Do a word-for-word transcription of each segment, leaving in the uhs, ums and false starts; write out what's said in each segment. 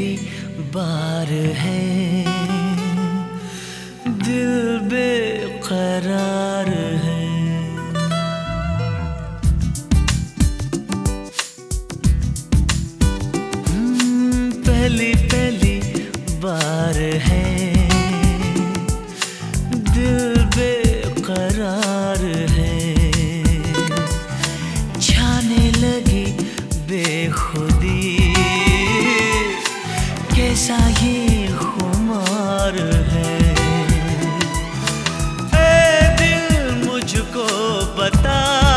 पहली बार है, दिल बेकरार है। पहली पहली बार है, दिल बेकरार है। छाने लगी बेखुदी, कैसा ये खुमार है। ऐ दिल मुझको बता,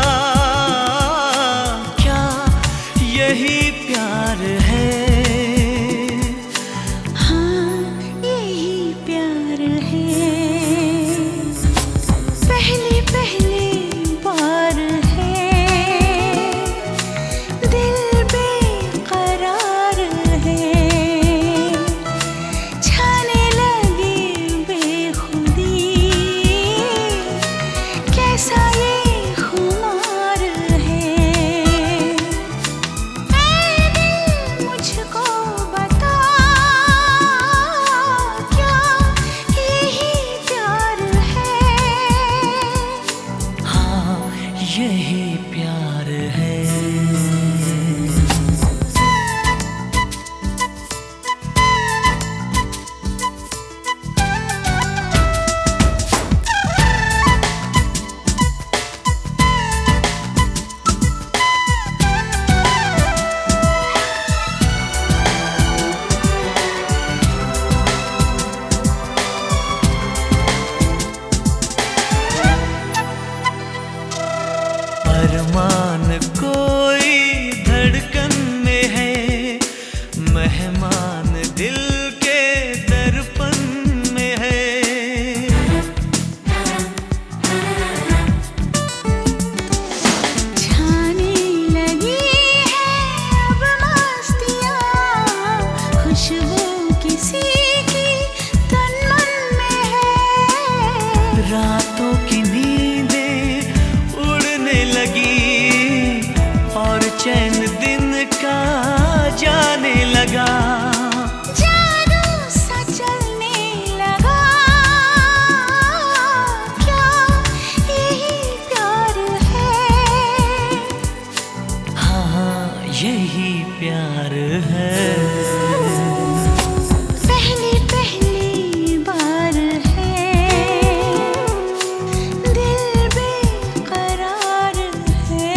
क्या यही प्यार है? यही प्यार है। अरमान कोई धड़कन में है, मेहमान दिल के दर्पण में है। छाने लगी है अब मस्तियाँ, खुशबू किसी की तन मन में है। रातों की और चैन दिन का जाने लगा। जादू सा चलने लगा, क्या यही प्यार है? हाँ यही प्यार है। पहली पहली बार है, दिल बेकरार है।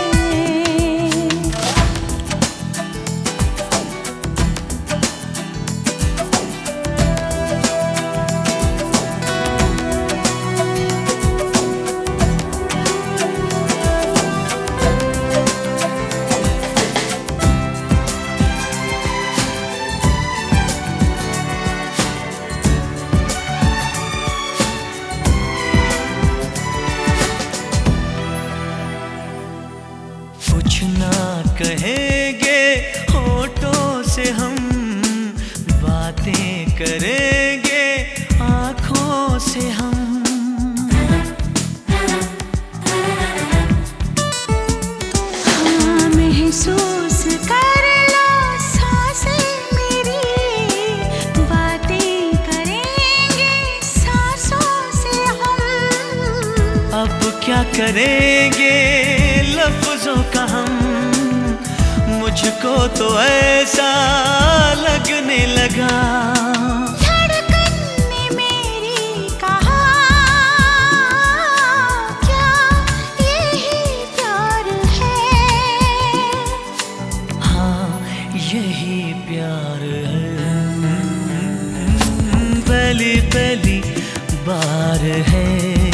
कुछ ना कहेंगे होठों से हम, बातें करेंगे आँखों से हम। हाँ महसूस कर लो सांसें मेरी, बातें करेंगे सांसों से हम। अब क्या करेंगे लफ्जों का हम, मुझको तो ऐसा लगने लगा। धड़कन ने मेरी कहा, क्या यही प्यार है? हाँ यही प्यार है। पहली पहली बार है,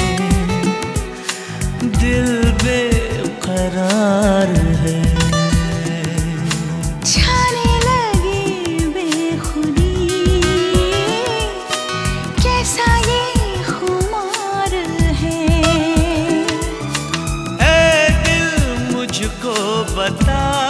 दिल बेकरार है। छाने लगी बेखुदी, कैसा ये खुमार है। ऐ दिल मुझको बता,